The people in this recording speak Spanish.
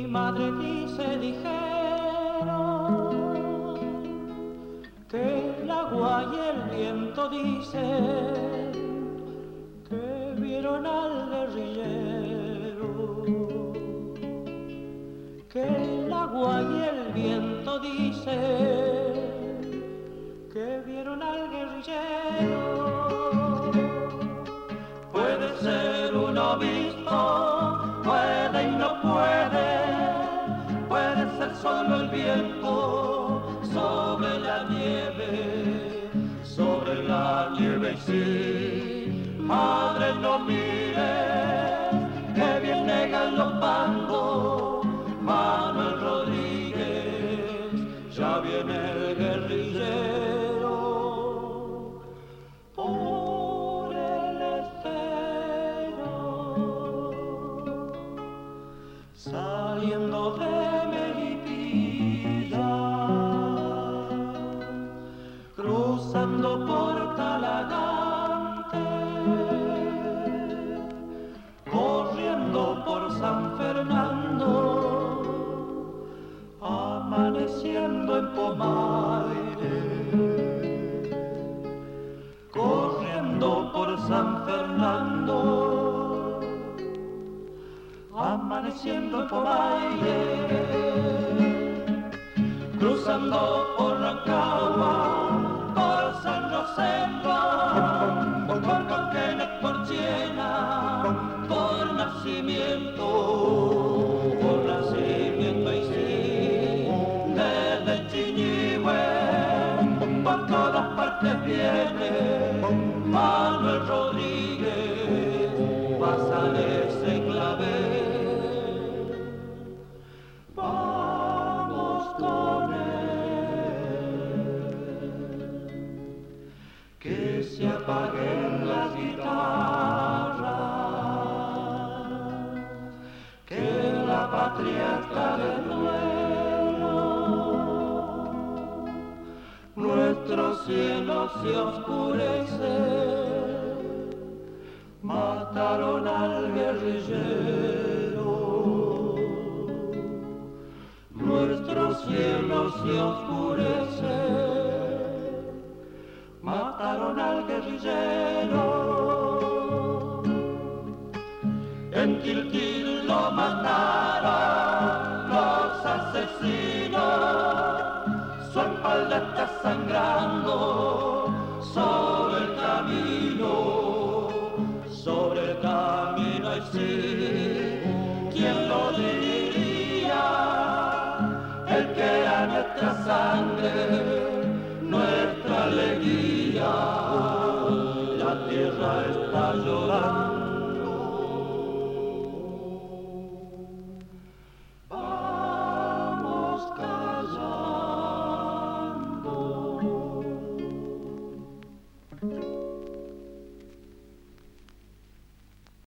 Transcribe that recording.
madre dijeron que el agua y el viento dicen que vieron al guerrillero, que el agua y el viento dicen que vieron al guerrillero. Puede ser un obispo, puede y no puede ser solo el viento sobre la nieve y sí, madre no mires, que bien negan los pangos, Manuel Rodríguez, ya viene el guerrillero, por el estero, saliendo de Melipilla, cruzando por Talagante, corriendo por San Fernando, amaneciendo en Pomaire, corriendo por San Fernando, amaneciendo en Pomaire, cruzando por Rancagua, por San Rosendo, por Coquenes, por Chiena, por Nacimiento y sí, desde Chiñihue, por todas partes viene Manuel Rodríguez, pasan ese clavel, vamos con él, que se apaguen las guitarras, que la patria está de duelo, nuestro cielo se oscurece, mataron al guerrillero, nuestro cielo se oscurece, mataron al guerrillero, en Quilquil lo mataron los asesinos, su espalda está sangrando sobre el camino y sí.